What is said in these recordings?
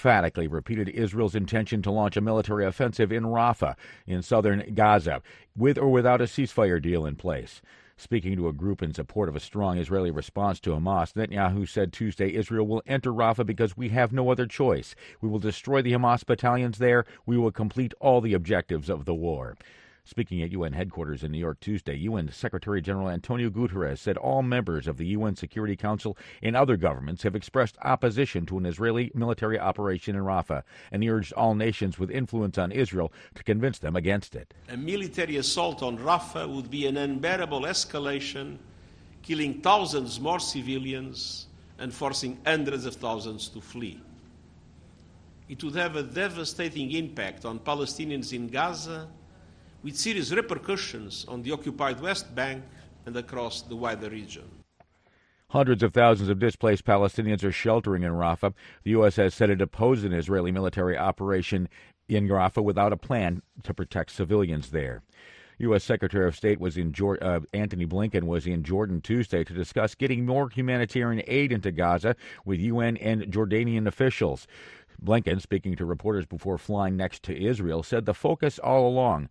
emphatically repeated Israel's intention to launch a military offensive in Rafah in southern Gaza, with or without a ceasefire deal in place. Speaking to a group in support of a strong Israeli response to Hamas, Netanyahu said Tuesday, Israel will enter Rafah because we have no other choice. We will destroy the Hamas battalions there. We will complete all the objectives of the war. Speaking at UN headquarters in New York Tuesday, UN Secretary General Antonio Guterres said all members of the UN Security Council and other governments have expressed opposition to an Israeli military operation in Rafah, and he urged all nations with influence on Israel to convince them against it. A military assault on Rafah would be an unbearable escalation, killing thousands more civilians and forcing hundreds of thousands to flee. It would have a devastating impact on Palestinians in Gaza, with serious repercussions on the occupied West Bank and across the wider region. Hundreds of thousands of displaced Palestinians are sheltering in Rafah. The U.S. has said it opposed an Israeli military operation in Rafah without a plan to protect civilians there. U.S. Secretary of State Antony Blinken was in Jordan Tuesday to discuss getting more humanitarian aid into Gaza with UN and Jordanian officials. Blinken, speaking to reporters before flying next to Israel, said the focus all along,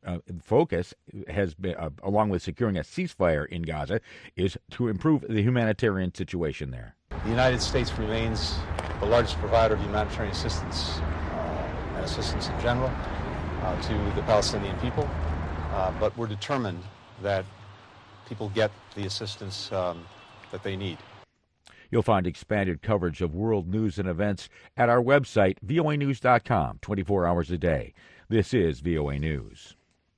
has been, along with securing a ceasefire in Gaza, is to improve the humanitarian situation there. The United States remains the largest provider of humanitarian assistance and assistance in general to the Palestinian people, but we're determined that people get the assistance that they need. You'll find expanded coverage of world news and events at our website, voanews.com, 24 hours a day. This is VOA News.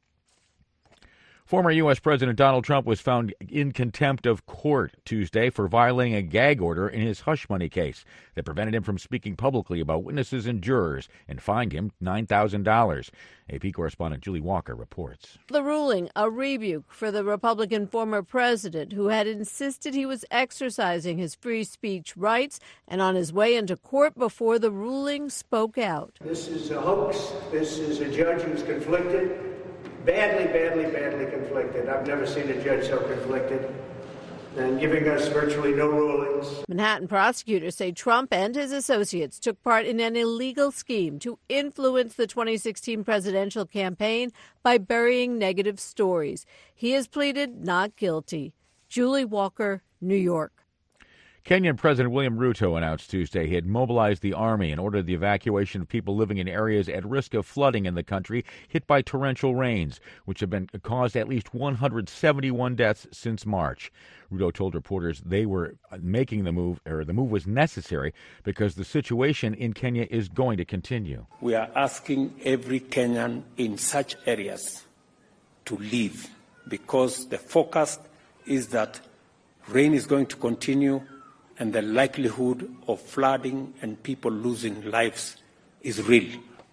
Former U.S. President Donald Trump was found in contempt of court Tuesday for violating a gag order in his hush money case that prevented him from speaking publicly about witnesses and jurors and fined him $9,000. AP correspondent Julie Walker reports. The ruling, a rebuke for the Republican former president who had insisted he was exercising his free speech rights, and on his way into court before the ruling spoke out. This is a hoax. This is a judge who's conflicted. Badly conflicted. I've never seen a judge so conflicted and giving us virtually no rulings. Manhattan prosecutors say Trump and his associates took part in an illegal scheme to influence the 2016 presidential campaign by burying negative stories. He has pleaded not guilty. Julie Walker, New York. Kenyan President William Ruto announced Tuesday he had mobilized the army and ordered the evacuation of people living in areas at risk of flooding in the country hit by torrential rains, which have been caused at least 171 deaths since March. Ruto told reporters they were making the move was necessary because the situation in Kenya is going to continue. We are asking every Kenyan in such areas to leave because the forecast is that rain is going to continue and the likelihood of flooding and people losing lives is real.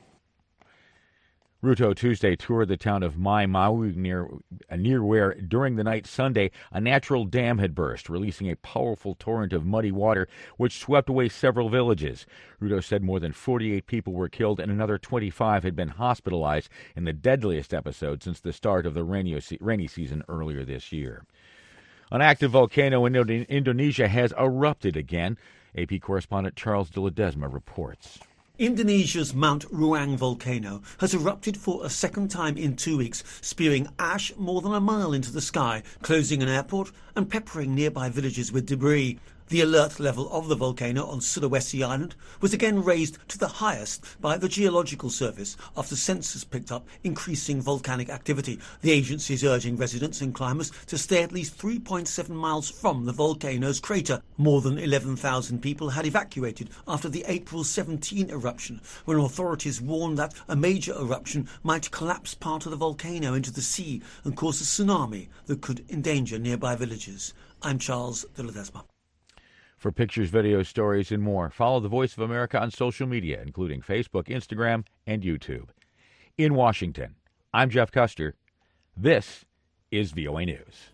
Ruto Tuesday toured the town of Mai Maui near where, during the night Sunday, a natural dam had burst, releasing a powerful torrent of muddy water which swept away several villages. Ruto said more than 48 people were killed and another 25 had been hospitalized in the deadliest episode since the start of the rainy season earlier this year. An active volcano in Indonesia has erupted again. AP correspondent Charles de Ledesma reports. Indonesia's Mount Ruang volcano has erupted for a second time in 2 weeks, spewing ash more than a mile into the sky, closing an airport and peppering nearby villages with debris. The alert level of the volcano on Sulawesi Island was again raised to the highest by the Geological Service after sensors picked up increasing volcanic activity. The agency is urging residents and climbers to stay at least 3.7 miles from the volcano's crater. More than 11,000 people had evacuated after the April 17 eruption, when authorities warned that a major eruption might collapse part of the volcano into the sea and cause a tsunami that could endanger nearby villages. I'm Charles de Ledesma. For pictures, videos, stories, and more, follow the Voice of America on social media, including Facebook, Instagram, and YouTube. In Washington, I'm Jeff Custer. This is VOA News.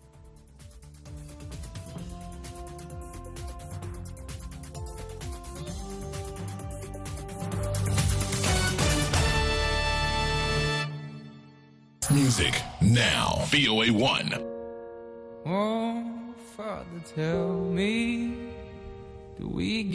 Music now. VOA 1. Oh, Father, tell me, do we